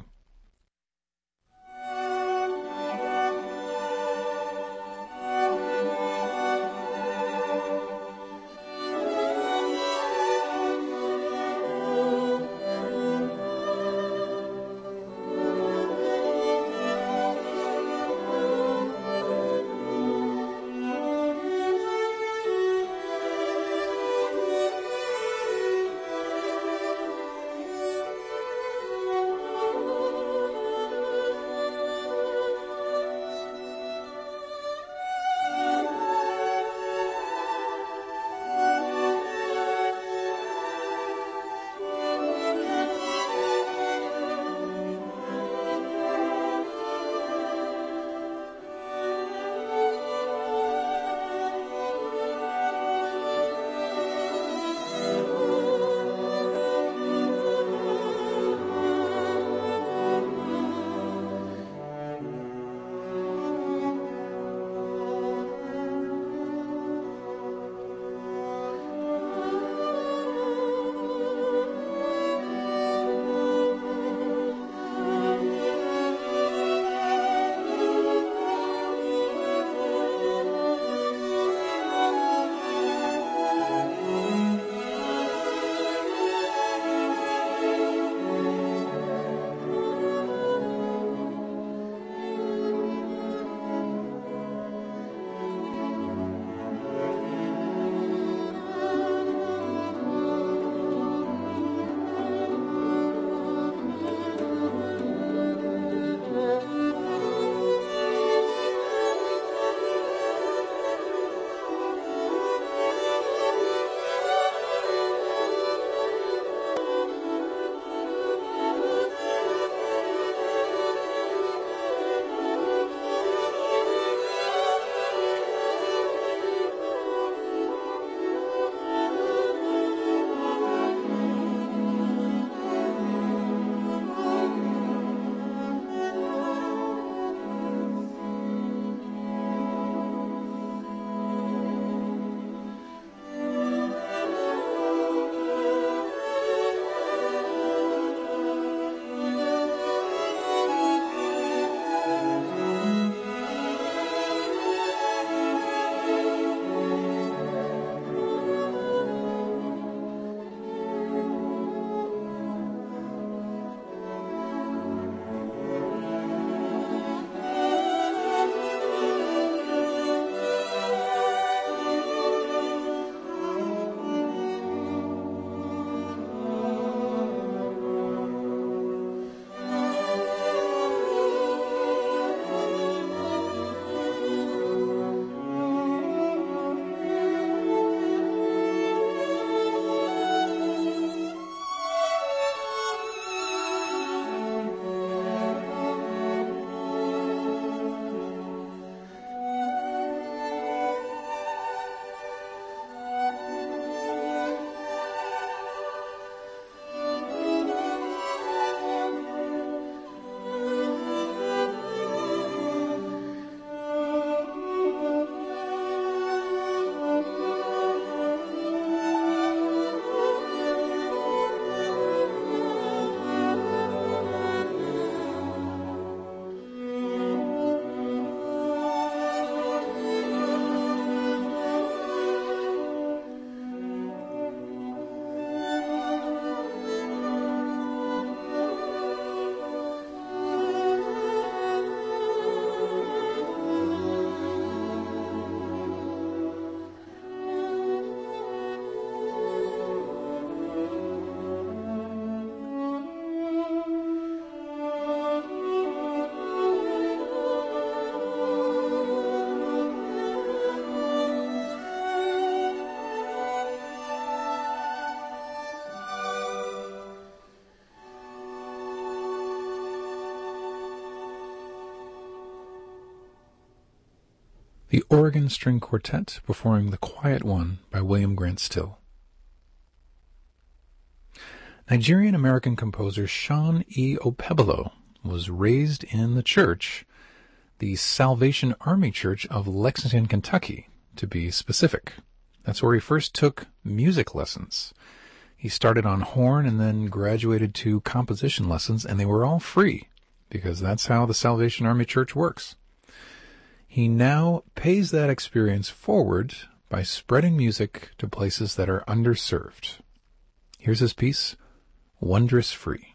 [SPEAKER 1] The Oregon String Quartet performing The Quiet One by William Grant Still. Nigerian-American composer Sean E. Opebolo was raised in the church, the Salvation Army Church of Lexington, Kentucky, to be specific. That's where he first took music lessons. He started on horn and then graduated to composition lessons, and they were all free, because that's how the Salvation Army Church works. He now pays that experience forward by spreading music to places that are underserved. Here's his piece, Wondrous Free.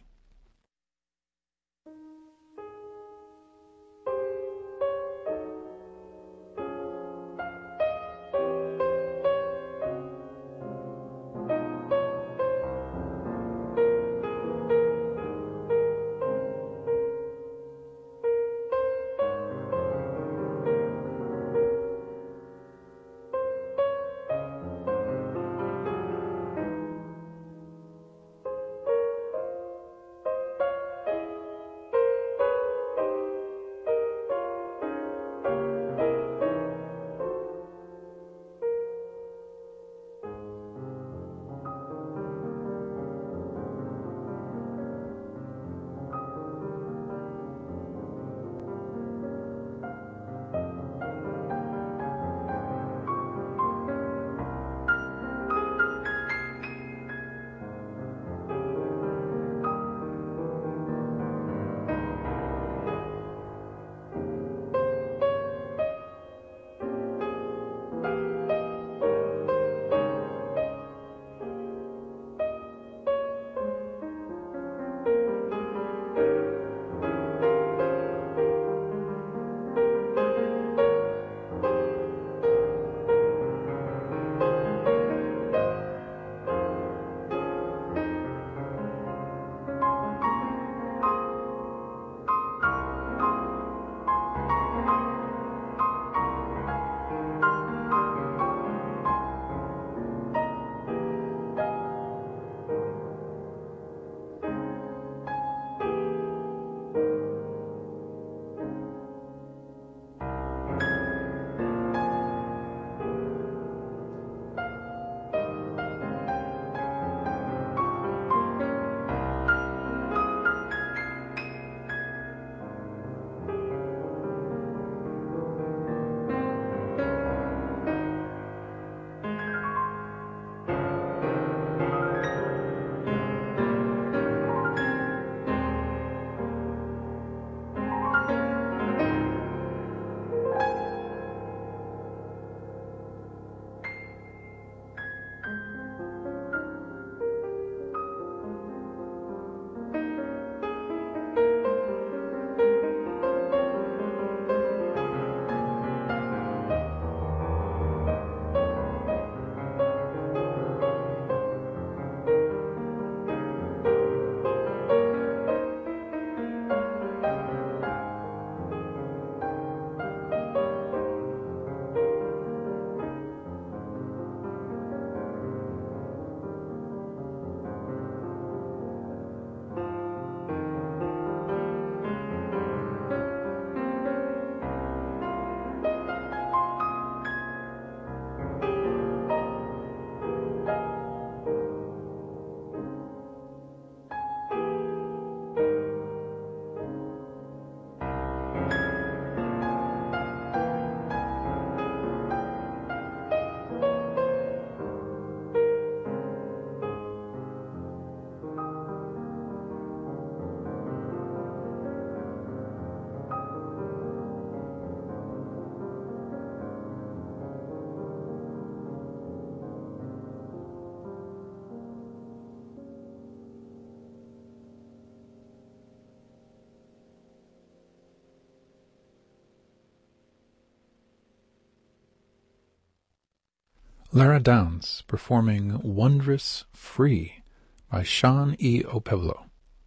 [SPEAKER 1] Lara Downs performing Wondrous Free by Sean E. Opebolo.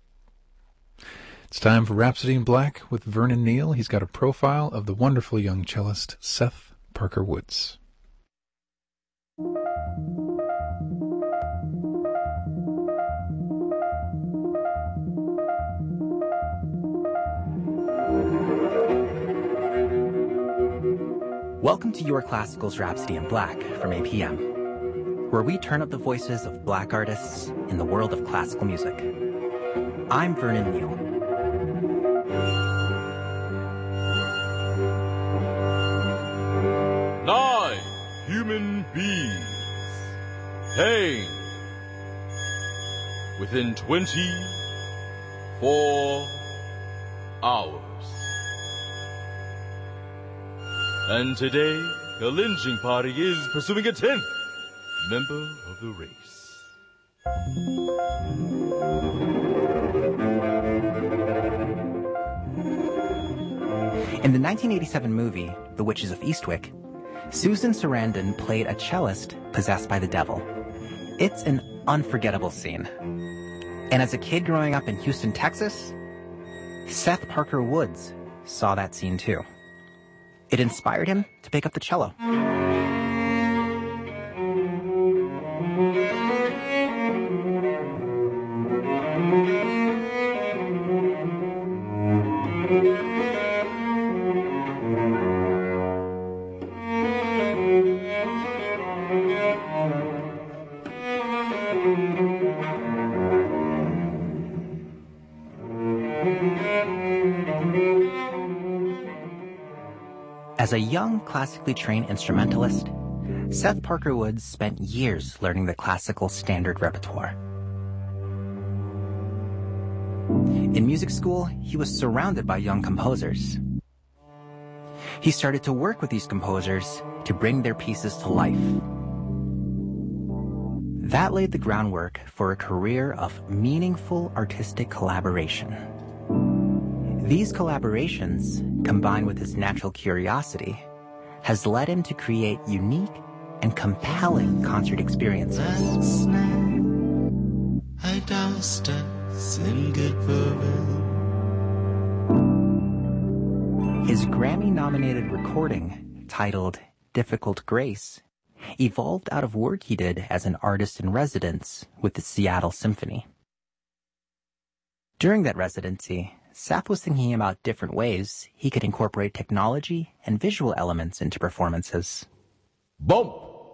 [SPEAKER 1] It's time for Rhapsody in Black with Vernon Neal. He's got a profile of the wonderful young cellist Seth Parker Woods.
[SPEAKER 4] Welcome to Your Classical's Rhapsody in Black from APM, where we turn up the voices of black artists in the world of classical music. I'm Vernon Neal.
[SPEAKER 7] Nine human beings hang within 24 hours. And today, a lynching party is pursuing a 10th member of the race.
[SPEAKER 4] In the 1987 movie, The Witches of Eastwick, Susan Sarandon played a cellist possessed by the devil. It's an unforgettable scene. And as a kid growing up in Houston, Texas, Seth Parker Woods saw that scene too. It inspired him to pick up the cello. As a young, classically trained instrumentalist, Seth Parker Woods spent years learning the classical standard repertoire. In music school, he was surrounded by young composers. He started to work with these composers to bring their pieces to life. That laid the groundwork for a career of meaningful artistic collaboration. These collaborations, combined with his natural curiosity, has led him to create unique and compelling concert experiences.
[SPEAKER 23] Last night, I doused us in good bourbon.
[SPEAKER 4] His Grammy-nominated recording, titled Difficult Grace, evolved out of work he did as an artist in residence with the Seattle Symphony. During that residency, Seth was thinking about different ways he could incorporate technology and visual elements into performances.
[SPEAKER 7] Bump!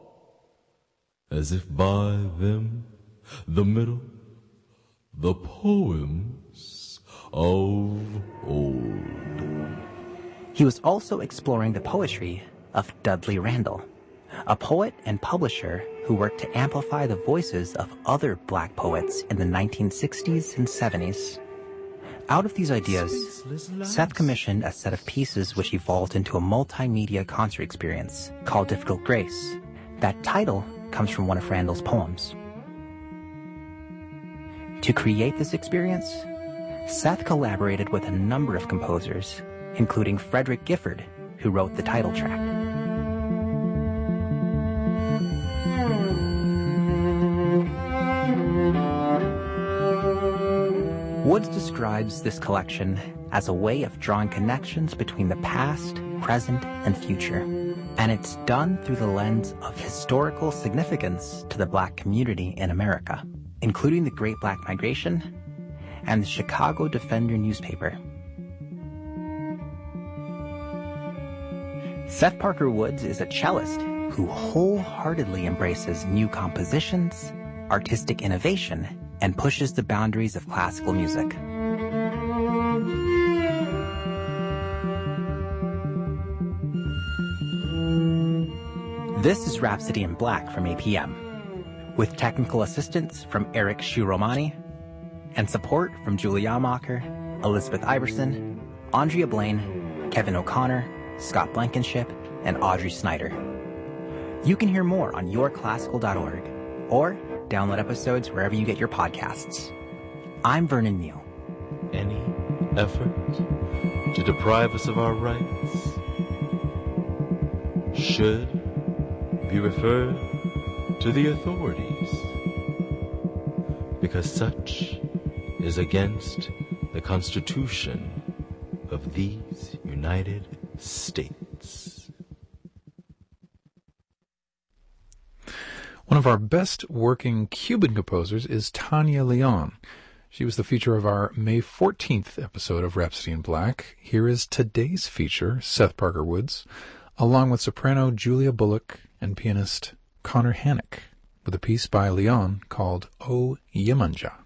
[SPEAKER 7] As if by them, the middle, the poems of old.
[SPEAKER 4] He was also exploring the poetry of Dudley Randall, a poet and publisher who worked to amplify the voices of other black poets in the 1960s and 70s. Out of these ideas, Seth commissioned a set of pieces which evolved into a multimedia concert experience called Difficult Grace. That title comes from one of Randall's poems. To create this experience, Seth collaborated with a number of composers, including Frederick Gifford, who wrote the title track. Woods describes this collection as a way of drawing connections between the past, present, and future, and it's done through the lens of historical significance to the black community in America, including the Great Black Migration and the Chicago Defender newspaper. Seth Parker Woods is a cellist who wholeheartedly embraces new compositions, artistic innovation, and pushes the boundaries of classical music. This is Rhapsody in Black from APM, with technical assistance from Eric Shuromani and support from Julie Yamacher, Elizabeth Iverson, Andrea Blaine, Kevin O'Connor, Scott Blankenship, and Audrey Snyder. You can hear more on yourclassical.org or download episodes wherever you get your podcasts. I'm Vernon Neal.
[SPEAKER 7] Any effort to deprive us of our rights should be referred to the authorities, because such is against the Constitution of these United States.
[SPEAKER 1] One of our best working Cuban composers is Tania Leon. She was the feature of our May 14th episode of Rhapsody in Black. Here is today's feature, Seth Parker Woods, along with soprano Julia Bullock and pianist Connor Hannock, with a piece by Leon called O Yemanja.